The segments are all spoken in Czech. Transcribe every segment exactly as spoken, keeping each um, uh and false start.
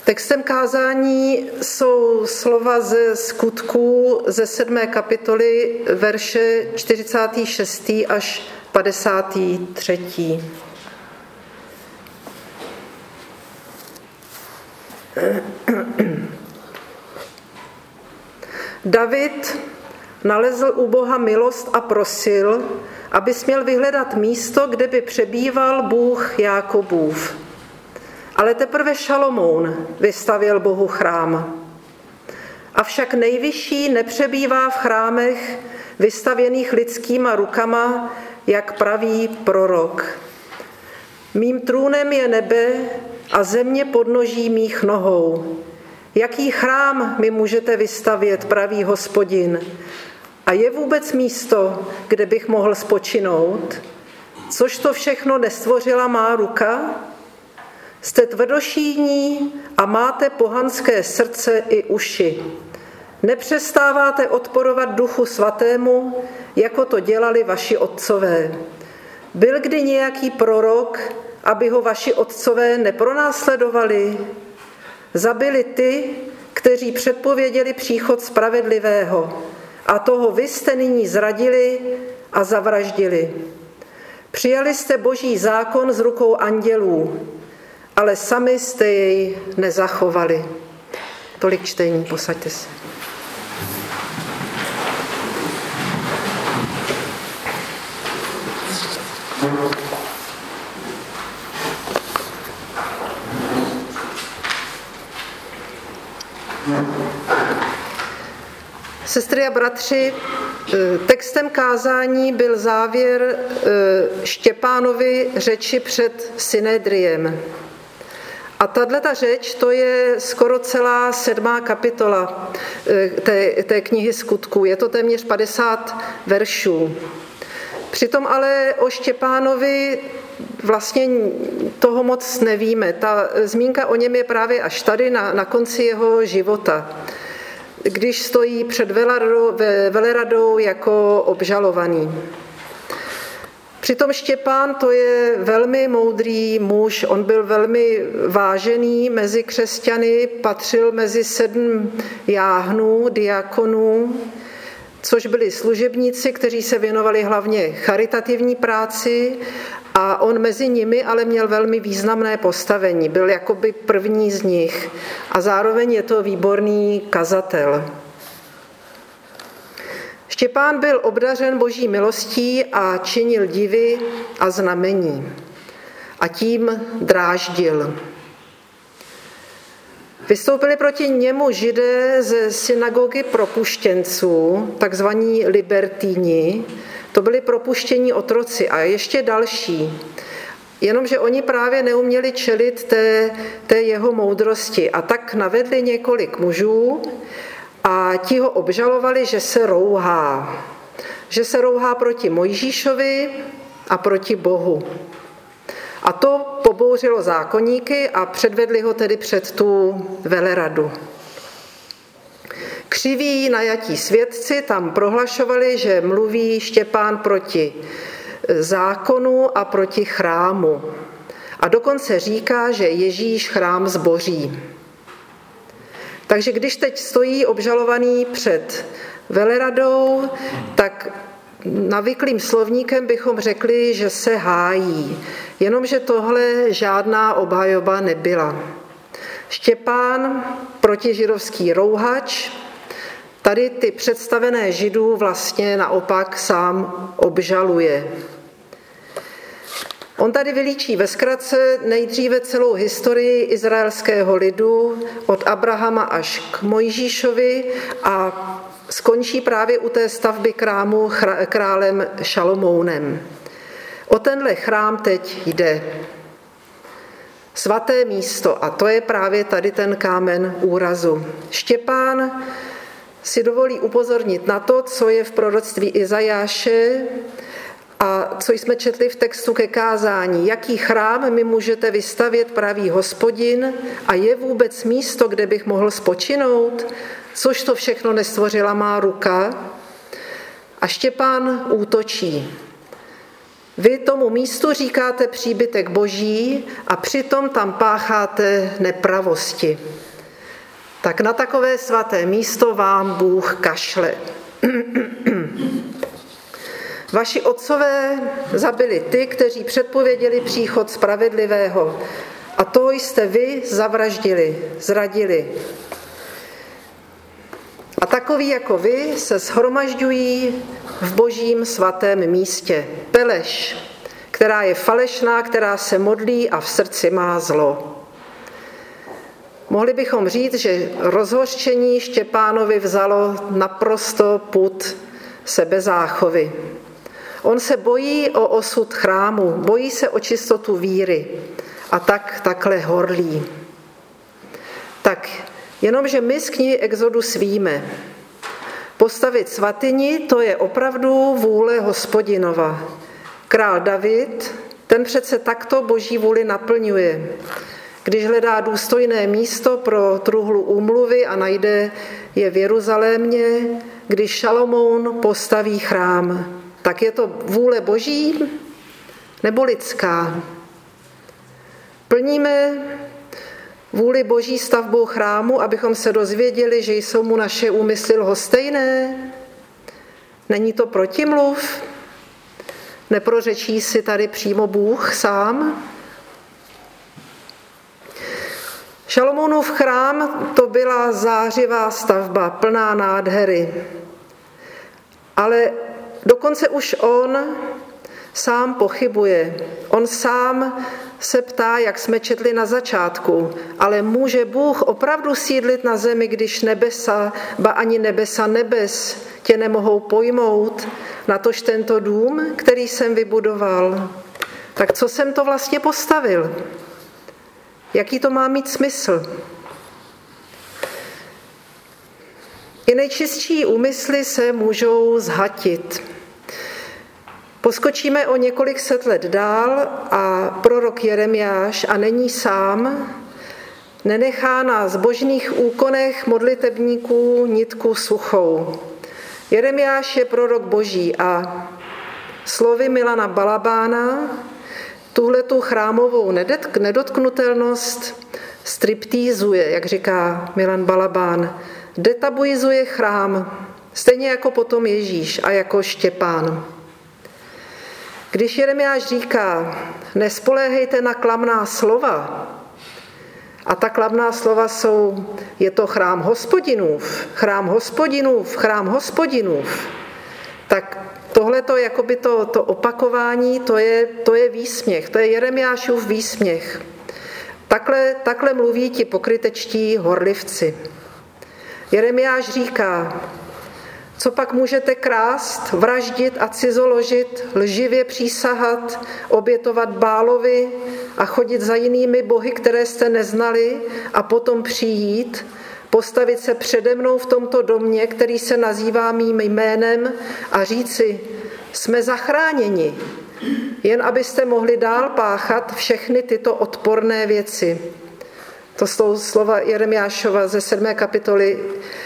Textem kázání jsou slova ze Skutků ze sedmé kapitoly, verše čtyřicátý šestý až padesátý třetí. David nalezl u Boha milost a prosil, aby směl vyhledat místo, kde by přebýval Bůh Jákobův. Ale teprve Šalomoun vystavěl Bohu chrám. Avšak Nejvyšší nepřebývá v chrámech vystavěných lidskýma rukama, jak praví prorok. Mým trůnem je nebe a země podnoží mých nohou. Jaký chrám mi můžete vystavět, praví Hospodin? A je vůbec místo, kde bych mohl spočinout? Což to všechno nestvořila má ruka? Jste tvrdošíní a máte pohanské srdce i uši. Nepřestáváte odporovat Duchu Svatému, jako to dělali vaši otcové. Byl kdy nějaký prorok, aby ho vaši otcové nepronásledovali? Zabili ty, kteří předpověděli příchod spravedlivého, a toho vy jste nyní zradili a zavraždili. Přijali jste Boží zákon z rukou andělů, ale sami jste jej nezachovali. Tolik čtení, posaďte se. Sestry a bratři, textem kázání byl závěr Štěpánovy řeči před Synedriem. A tato řeč, to je skoro celá sedmá kapitola té, té knihy Skutků. Je to téměř padesát veršů. Přitom ale o Štěpánovi vlastně toho moc nevíme. Ta zmínka o něm je právě až tady na, na konci jeho života, když stojí před veleradou, veleradou jako obžalovaný. Přitom Štěpán to je velmi moudrý muž, on byl velmi vážený mezi křesťany, patřil mezi sedm jáhnů, diakonů, což byli služebníci, kteří se věnovali hlavně charitativní práci, a on mezi nimi ale měl velmi významné postavení, byl jakoby první z nich a zároveň je to výborný kazatel. Štěpán byl obdařen Boží milostí a činil divy a znamení a tím dráždil. Vystoupili proti němu Židé ze synagogy propuštěnců, takzvaní libertíni, to byli propuštění otroci a ještě další. Jenomže oni právě neuměli čelit té, té jeho moudrosti a tak navedli několik mužů a ti ho obžalovali, že se rouhá. Že se rouhá proti Mojžíšovi a proti Bohu. A to pobouřilo zákonníky a předvedli ho tedy před tu veleradu. Křiví najatí svědci tam prohlašovali, že mluví Štěpán proti zákonu a proti chrámu. A dokonce říká, že Ježíš chrám zboří. Takže když teď stojí obžalovaný před veleradou, tak navyklým slovníkem bychom řekli, že se hájí. Jenomže tohle žádná obhajoba nebyla. Štěpán, protižidovský rouhač, tady ty představené Židů vlastně naopak sám obžaluje. On tady vylíčí ve zkratce nejdříve celou historii izraelského lidu od Abrahama až k Mojžíšovi a skončí právě u té stavby chrámu králem Šalomounem. O tenhle chrám teď jde. Svaté místo, a to je právě tady ten kámen úrazu. Štěpán si dovolí upozornit na to, co je v proroctví Izajáše a co jsme četli v textu ke kázání. Jaký chrám mi můžete vystavět, praví Hospodin, a je vůbec místo, kde bych mohl spočinout? Což to všechno nestvořila má ruka? A Štěpán útočí. Vy tomu místu říkáte příbytek Boží a přitom tam pácháte nepravosti. Tak na takové svaté místo vám Bůh kašle. Vaši otcové zabili ty, kteří předpověděli příchod spravedlivého, a toho jste vy zavraždili, zradili. A takoví jako vy se shromažďují v Božím svatém místě. Peleš, která je falešná, která se modlí a v srdci má zlo. Mohli bychom říct, že rozhořčení Štěpánovi vzalo naprosto pud sebezáchovy. On se bojí o osud chrámu, bojí se o čistotu víry a tak takhle horlí. Tak jenomže my z knihy Exodus víme, postavit svatyni, to je opravdu vůle Hospodinova. Král David, ten přece takto Boží vůli naplňuje. Když hledá důstojné místo pro truhlu úmluvy a najde je v Jeruzalémě, když Šalomoun postaví chrám, tak je to vůle Boží nebo lidská? Plníme vůli Boží stavbou chrámu, abychom se dozvěděli, že jsou mu naše úmysly lhostejné? Není to protimluv? Neprořečí si tady přímo Bůh sám? Šalomounův chrám to byla zářivá stavba, plná nádhery. Ale dokonce už on sám pochybuje. On sám se ptá, jak jsme četli na začátku, ale může Bůh opravdu sídlit na zemi, když nebesa, ba ani nebesa nebes tě nemohou pojmout, natož tento dům, který jsem vybudoval. Tak co jsem to vlastně postavil? Jaký to má mít smysl? I nejčistší úmysly se můžou zhatit. Poskočíme o několik set let dál a prorok Jeremiáš, a není sám, nenechá na zbožných úkonech modlitebníků nitku suchou. Jeremiáš je prorok Boží a slovy Milana Balabána tuhletu chrámovou nedotknutelnost striptýzuje, jak říká Milan Balabán, detabuizuje chrám, stejně jako potom Ježíš a jako Štěpán. Když Jeremiáš říká, nespoléhejte na klamná slova, a ta klamná slova jsou, je to chrám Hospodinův, chrám Hospodinův, chrám Hospodinův, tak tohleto, jakoby to, to opakování, to je, to je výsměch, to je Jeremiášův výsměch. Takhle, takhle mluví ti pokrytečtí horlivci. Jeremiáš říká, co pak můžete krást, vraždit a cizoložit, lživě přísahat, obětovat Bálovi a chodit za jinými bohy, které jste neznali, a potom přijít, postavit se přede mnou v tomto domě, který se nazývá mým jménem, a říci, jsme zachráněni, jen abyste mohli dál páchat všechny tyto odporné věci. To jsou slova Jeremiášova ze sedmé kapitoly,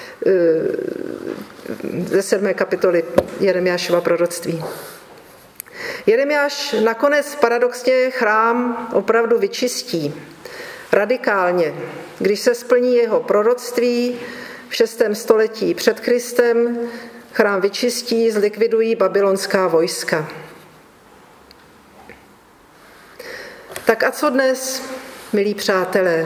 ze sedmé kapitoly Jeremiášova proroctví. Jeremiáš nakonec paradoxně chrám opravdu vyčistí. Radikálně, když se splní jeho proroctví v šestém století před Kristem, chrám vyčistí, zlikvidují babylonská vojska. Tak a co dnes, milí přátelé?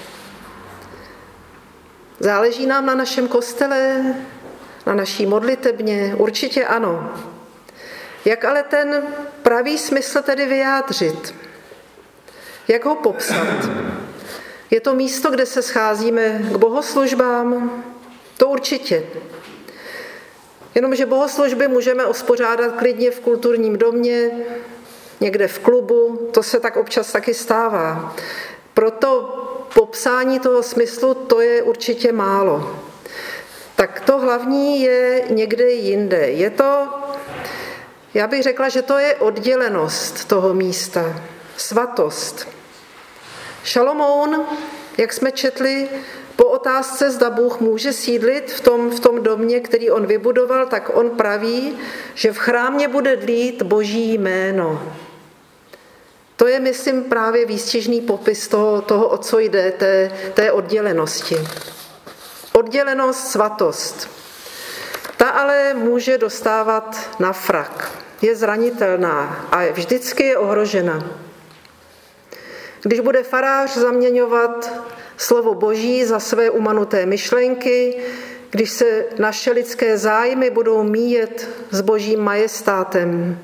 Záleží nám na našem kostele, na naší modlitebně? Určitě ano. Jak ale ten pravý smysl tedy vyjádřit? Jak ho popsat? Je to místo, kde se scházíme k bohoslužbám? To určitě. Jenomže bohoslužby můžeme uspořádat klidně v kulturním domě, někde v klubu, to se tak občas taky stává. Proto popsání toho smyslu, to je určitě málo. Tak to hlavní je někde jinde. Je to, já bych řekla, že to je oddělenost toho místa, svatost. Šalomoun, jak jsme četli, po otázce, zda Bůh může sídlit v tom, v tom domě, který on vybudoval, tak on praví, že v chrámě bude dlít Boží jméno. To je, myslím, právě výstižný popis toho, toho o co jde, té, té oddělenosti. Oddělenost, svatost. Ta ale může dostávat na frak. Je zranitelná a vždycky je ohrožena. Když bude farář zaměňovat slovo Boží za své umanuté myšlenky, když se naše lidské zájmy budou míjet s Božím majestátem.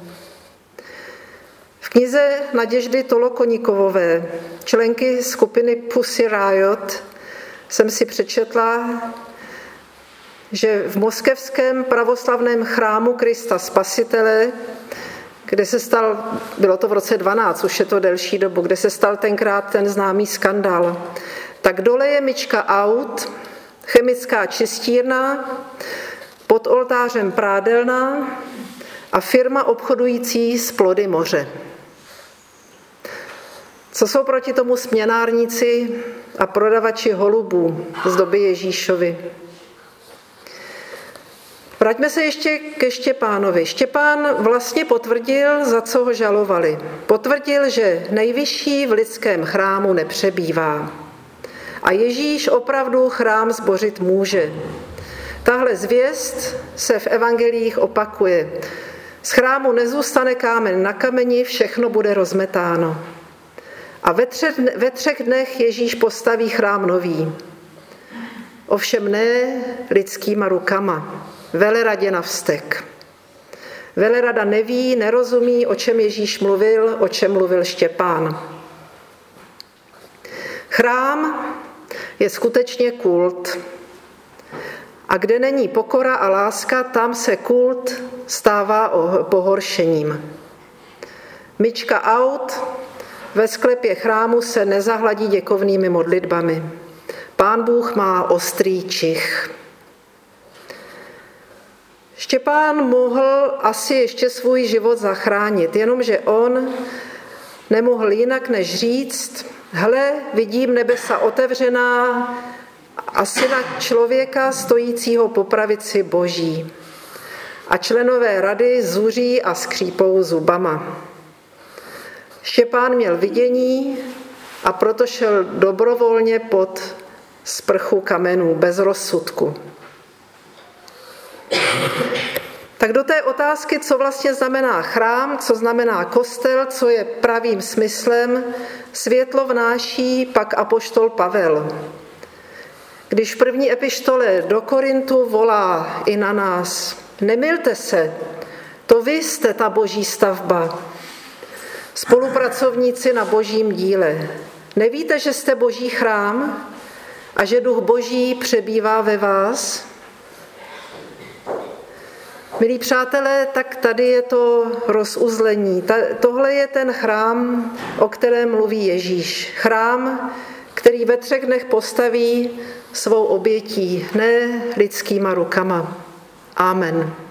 V knize Naděždy Tolokoníkovové, členky skupiny Pussy Riot, jsem si přečetla, že v moskevském pravoslavném chrámu Krista Spasitele, kde se stal, bylo to v roce dvanáct, už je to delší dobu, kde se stal tenkrát ten známý skandál, tak dole je myčka aut, chemická čistírna, pod oltářem prádelna a firma obchodující s plody moře. Co jsou proti tomu směnárníci a prodavači holubů z doby Ježíšovy? Vraťme se ještě ke Štěpánovi. Štěpán vlastně potvrdil, za co ho žalovali. Potvrdil, že nejvyšší v lidském chrámu nepřebývá. A Ježíš opravdu chrám zbořit může. Tahle zvěst se v evangelích opakuje. Z chrámu nezůstane kámen na kameni, všechno bude rozmetáno. A ve třech, ve třech dnech Ježíš postaví chrám nový. Ovšem ne lidskýma rukama. Veleradě na vztek. Velerada neví, nerozumí, o čem Ježíš mluvil, o čem mluvil Štěpán. Chrám je skutečně kult. A kde není pokora a láska, tam se kult stává pohoršením. Myčka aut ve sklepě chrámu se nezahladí děkovnými modlitbami. Pán Bůh má ostrý čich. Štěpán mohl asi ještě svůj život zachránit, jenomže on nemohl jinak než říct, hle, vidím nebesa otevřená a syna člověka stojícího po pravici Boží. A členové rady zuří a skřípou zubama. Štěpán měl vidění a proto šel dobrovolně pod sprchu kamenů, bez rozsudku. Tak do té otázky, co vlastně znamená chrám, co znamená kostel, co je pravým smyslem, světlo vnáší pak apoštol Pavel. Když v první epištole do Korintu volá i na nás, nemylte se, to vy jste ta boží stavba, spolupracovníci na božím díle. Nevíte, že jste boží chrám a že duch boží přebývá ve vás? Milí přátelé, tak tady je to rozuzlení. Tohle je ten chrám, o kterém mluví Ježíš. Chrám, který ve třech dnech postaví svou obětí, ne lidskýma rukama. Amen.